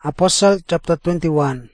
Apostle chapter 21.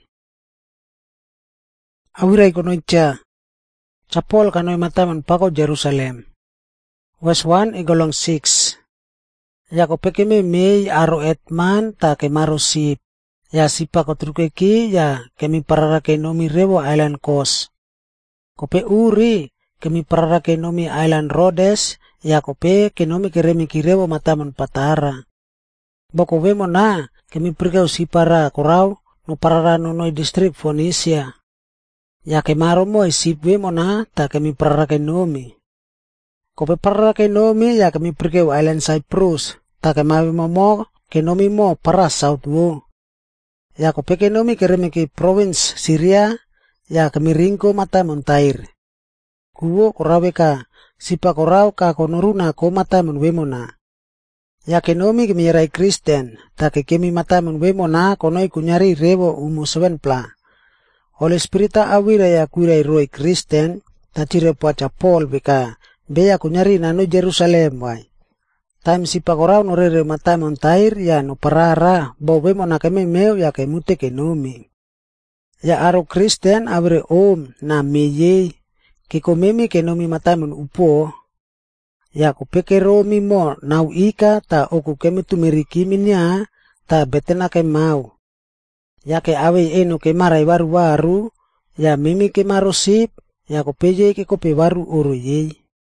Awirai kono icha. Chapol kanoi mataman pako Jerusalem. Verse 1 igolong 6. Ya ko pekeme mei aro etman ta ke marosip. Ya sipa ko trukeki ya kemi pararake nomi Rewo Island Coast. Kope uri kemi pararake nomi Island Rhodes ya kope kenomi keremi kirewo mataman patara. Boko wemo na kemi pergau sipara korau no parara no noi district Phoenicia. Ya kemaro mo isip wemo na ta kemi pararake nomi. Kope pararake nomi ya kemi pergau Island Cyprus ta kemawi mo kenomi mo para South wo. Ya kope kenomi keremi ki province Syria ya kemi ringko mataman Tair. Kuwo korawe ka sipa korau ka konoruna ko mataman wemo na. Ya kenomi kemi yarai Kristen, ta kemi mataman wemo na konoi kunyari Rewo umu 7 pla. Holy Spirita awira ya kuirai roi Kristen, ta cire puaca Paul beka, beya kunyari nano Jerusalem wai. Time sipa korau no rere mataman Tair ya no parara, bo wemo na kemi meu ya kemute kenomi. Ya aro Kristen awire na meyei, kikomemi kenomi mataman upo. Ya kupeke romi mo nau ika ta oku kemi tumiriki minya ta betena ke mau. Ya ke awe eno ke marai waru ya mimi ke marosip ya kupeje ke kope waru uru yei.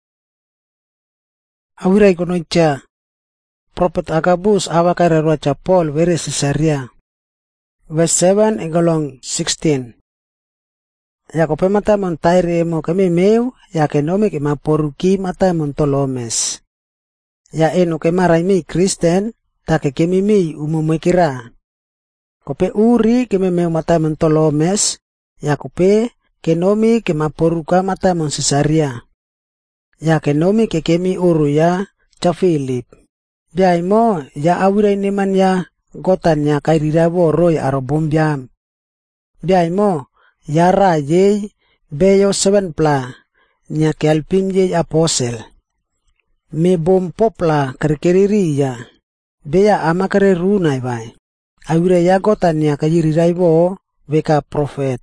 Awirai kono icha. Prophet Agabus awakare ruaca Paul were Caesarea. Verse 7 igolong 16. Ya kope mataman Tair emo kemi meu ya kenomi ke maporuki mataman Tolomes. Ya eno ke marai mi Kristen ta ke kemi mi umumekira. Kope uri kemi meu mataman Tolomes ya kope kenomi ke maporuka mataman Caesarea. Ya kenomi ke kemi uru ya ca Philip. Biai mo ya awirai neman ya gotan ya kairira boroi aro bombiam. Biai mo yara yei beyo 7 pla nya ke alpim yei aposel. Me bom popla kerkeriri ya. Beya ama kere runai vai. Awire ya gotan nya kayirirai bo beka profet.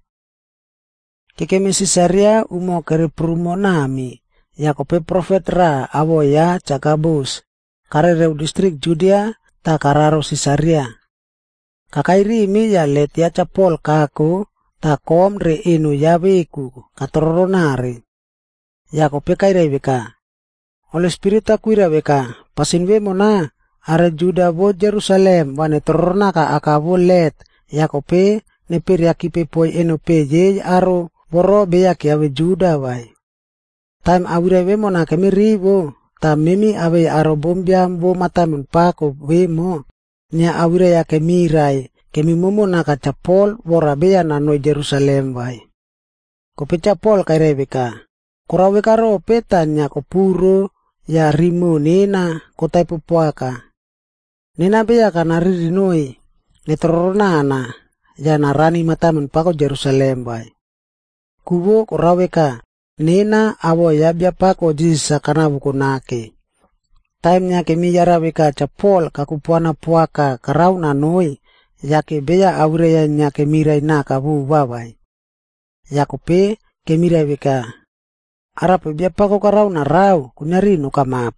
Kekeme Caesarea umo kere prumo nami. Ya kope profet ra awo ya Cagabus. Karereu distrik Judea ta kararo Caesarea. Kakairi mi ya let ya Capol kaku ta kom re inu ya beku katoronare. Ya kope kairai beka. Holy Spirit akuira beka. Pasin wemo na are Juda bo Jerusalem wane torona ka akabo let. Ya kope ne periakipe poi eno peje aro boro beya ki awe Juda wai. Time awire wemo na kemi ribo. Ta mimi awe aro bombiam bo matamun pako wemo. Nya awire ya kemi rai. Kemi momo na ka Capol wora beya na no Jerusalem wai. Kope Capol kairai beka. Korawe karo petanya kopuro ya rimo nena kotai pupuaka. Nena beya kana ririnoi. Netorona na ya narani matamun pako Jerusalem wai. Kuwo korawe ka. Nena awo ya bia pako jisa kana bukunake. Time nya kemi yara beka Capol kakupuana puaka karau na noi. Yake beya awire ya nya kemirai na kabu wawai. Yakope kemirai beka. Arape bia pako karau na rau kunyari no kamap.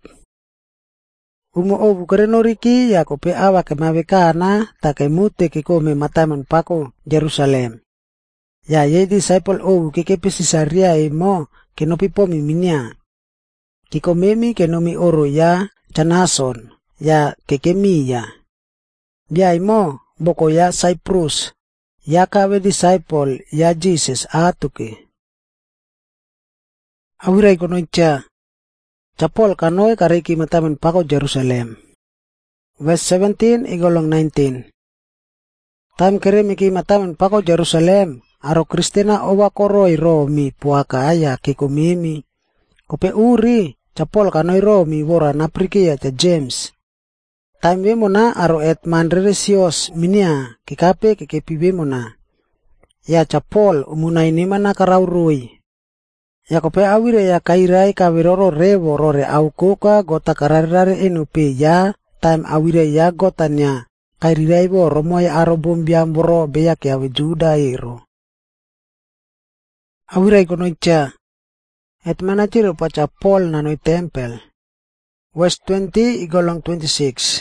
Umo obu kerenoriki Yakope awa kemabeka na ta kemute kikome mataman pako Jerusalem. Ya ye disciple obu kekepe Caesarea emo kenopi pomi minya. Kikomemi kenomi oro ya Canason ya kekemi ya. Bia imo boko ya Cyprus. Ya kawe disciple ya Jesus atuke. Awirai kono icha. Capol kanoi kareki mataman pako Jerusalem. Verse 17 igolong 19. Time keremi ki mataman pako Jerusalem. Aro Kristena owa koroi romi puaka aya kikumimi. Kope uri Capol kanoi romi wora napriki ya ca James. Time wemo na aro etman reresios minia kikape kekepi wemo na. Ya Capol umunai nima na karaurui. Ya kope awire ya kairai kawiroro rewo rore aukoka gota kararare enupe ya time awire ya gotanya kairirai bo romoy aro bombiam boro beyak ya Juda iro. Awirai konoicha et manachiro pacha Paul nanoi tempel. Verse 20 igolong 26.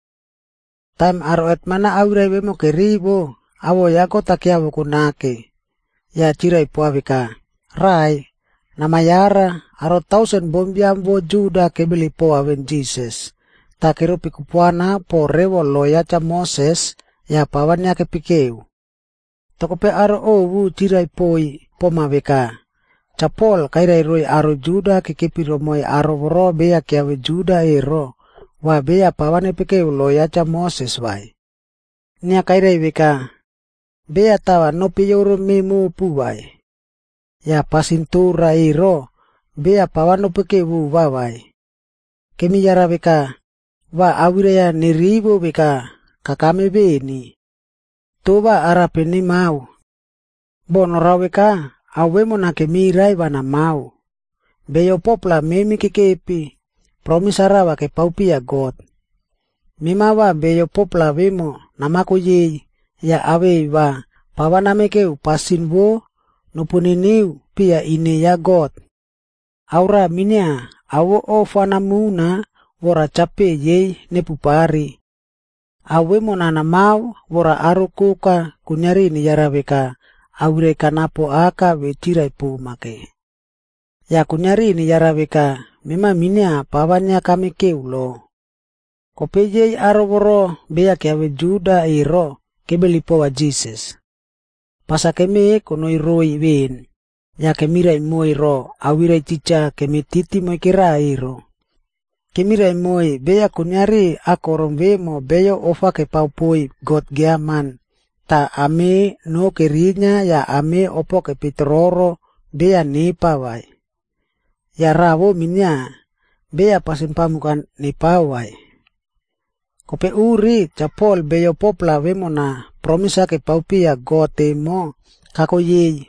Time aro et mana awirai bemo keribo awo yako takiawo kunake. Ya chirai puavika. Rai namayara aro 1,000 bombiam bo Juda kebeli po awen Jesus. Takiru pikupuana po rewo loya cha Moses ya pawannya kepikeu. Tokope aro owu chirai poi pomavika. Chapol kairai roi aro Juda kekepiro moi aro boro beya kiawe Juda ero. Wa beya pawane pikeu loya cha Moses wai. Nia kairai vika. Beya tawa nopi yoro memu puwai. Ya pasintura ero. Beya pawano pikeu wawai. Kemi yara vika. Wa awiraya niribo vika. Kakame beni. Toba arapeni mau. Bono raweka. Awemo na kemirai wana mau. Beyo popla memi kekepi. Promisara wa ke paupi ya God. Mimawa beyo popla wemo namako ye. Ya awe wa pawana meke upasin wo. Nupuniniu pia ine ya God. Aura minia awo ofana muna. Wora cape ye nepupari. Awemo nana mau wora arukuka kunyari ni yaraweka. Awire kanapo aka wetirai pumake. Ya kunyari ni yaraweka mima minia pawanya kami keulo. Kopejei aroboro beya kiawe Juda iro kebelipo wa Jesus. Pasakeme konoi roi wen. Ya kemirai moi ro awire cica kemititi moi kira iro. Kemirai moi beya kunyari akorom vemo beyo ofa ke paupoi God giaman. Ta ame no kerinya ya ame opo ke pitroro beya nipa wai. Ya rawo minya beya pasin pamukan nipa wai. Kope uri Chapol beyo popla wemo na promisa ke paupi ya God mo kako ye.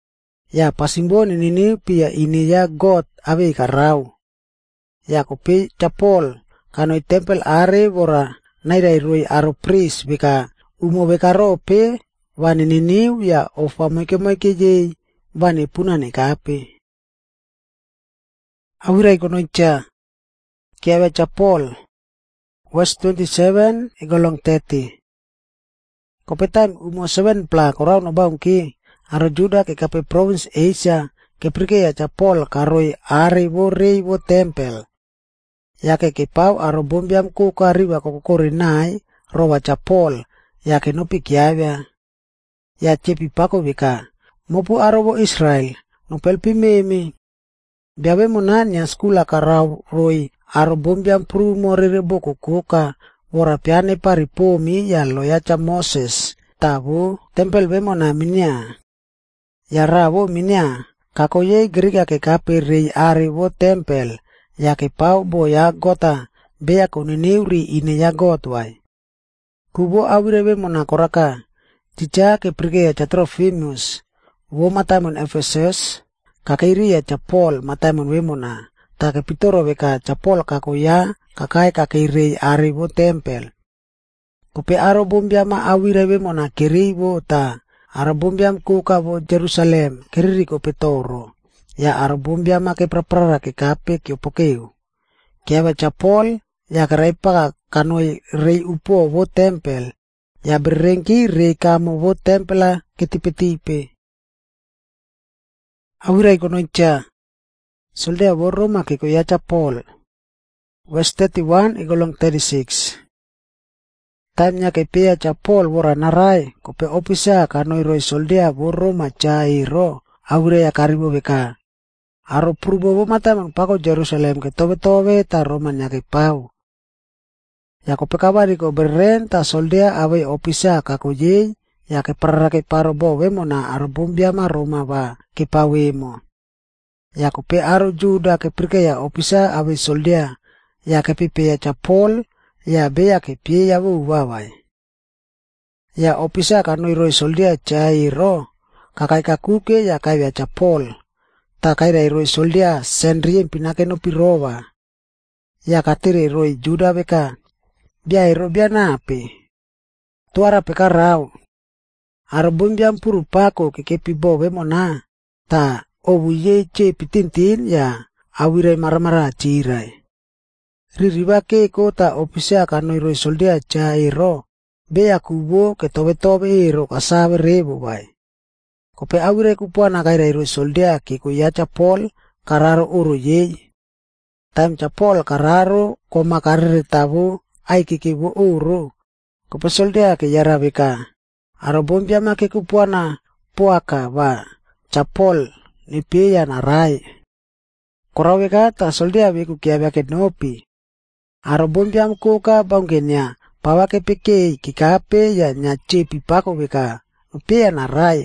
Ya pasimboni nini pia ini ya God awe karau. Ya kope Chapol kanoi tempel are wora nairai rui aro pris bika umo bekaro pe wani niniu ya ofa moike je wani punane kape. Awirai konoicha kiawe Chapol. Verse 27 igolong 30. Kopetan umo 7 pla korau no baungki aro Juda ke kape province Asia ke prike ya Chapol karoi are wo rei wo tempel. Ya ke pau aro bombiam ku kariwa kokorinai rowa Chapol ya ke nopi kiawa. Ya cepi pako vika mopu aro wo Israel nopelpi meme. Biawe munanya skula karau roi aro bombiam pru morere boko kuka wora piane paripomi ya loya cha Moses. Tabu tempel bemo na minya. Ya rawo minya kakoye griga ke kape rei are wo tempel. Ya ke pau bo ya gota beya koniniuri ine ya gotwai. Kubo awire bemo na koraka. Cica ke prige ya Trofimus. Wo matamon Ephesus. Kakairi ya Chapol matamon wemo na. Ta ke pitoro weka Chapol kakoya kakai kakairei are wo tempel. Kupe aro bombiama awire wemo na keribo ta. Aro bombiam kuka wo Jerusalem keriri kope toro. Ya aro bombiama ke praprara ke kape ke opokeu. Kiawa Chapol ya karaipa kanoi rei upo wo tempel. Ya berengki rei kamo wo tempela ke tipe-tipe. Awirai konoicha. Soldea wo Roma ke koya Chapol. Verse 31 igolong 36. Time-nya ke pea Chapol wora narai kope opisa kanoi roi soldea wo Roma chairo. Awirai ya karibo beka. Aro purbo wo mata mang pako Jerusalem ke tobe-tobe ta Roman nya ke pau. Ya kope kabari ko beren ta soldea awe opisa kako ye. Ya ke parara ke paro bo wemo na aro bombiama Roma ba ke pawemo. Ya kope aro Juda ke prike ya opisa awe soldea. Ya ke pipe ya Chapol. Ya beya ke pie ya wo wawai. Ya opisa kanoi roi soldea chairo. Kakai kakuke ya kai ya Chapol. Ta kaira roi soldea senrien pinake no pirowa. Ya katire roi Juda beka. Bia iro bia nape. tuara pekarau. Arabombiam puru pako kekepi bo wemona ta obu ye che pitintin ya awirai maramara cirai. Ririwa ke kota opisia kanoi roi soldia cha ero bea kubo ke tobe ero kasabe rebo bai. Kope awirai kupuana kairai roi soldia ke kuyacha Paul kararo uro ye. Time cha Paul kararo koma karere tabu ai kikibu uro. Kope soldia ke yarabeka. Arabombiama ke kupuana puaka ba cha Paul ni pia na rai. Koraweka ta soldia beku kiabia ke nopi. Arabombiam koka bangenya pawake peke kikape ya nyache pipako beka pia na rai.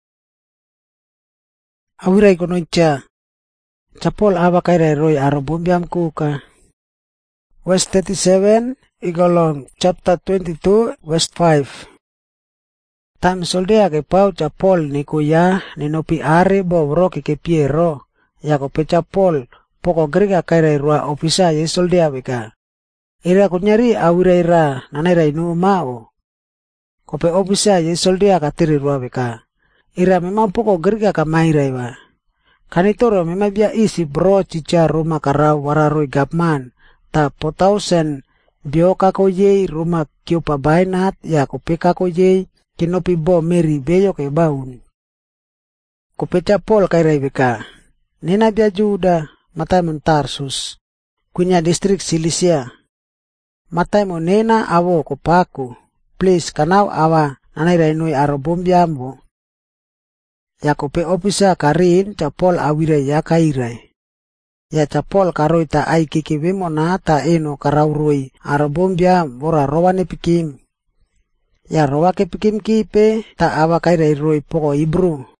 Awirai konocha cha Paul abakairai roi arabombiam koka. Verse 37 igolong chapter 22 verse 5. Tam soldea ke pau cha Paul ni kuya ni nopi are bo bro ke piero ya ko pecha Paul poko grega kairai rua ofisa ye soldea beka. Ira kunyari awira ira nanaira inu mao. Kope ofisa ye soldea katiri rua beka. Ira memang poko grega kamaira iwa. Kanitoro memang bia isi bro cica rumah karau wararoi gapman ta potausen bioka ko ye rumah kiopa bainat ya ko peka ko ye kinopi bo meri beyo ke baun. Ko pecha Paul kairai beka. Nena bia Juda matai Tarsus. Kunya distrik Silisia. Matai mo nena awo ko paku. Please kanau awa nanairai nui arabombiambo. Ya ko pe opisa karin cha Paul awirai ya kairai. Ya cha Paul karoi ta ai kiki wemona ta eno karauroi arabombiam bora rowane pikim. Ya rowa ke pikim kipe ta awa kairai roi poko Ibru.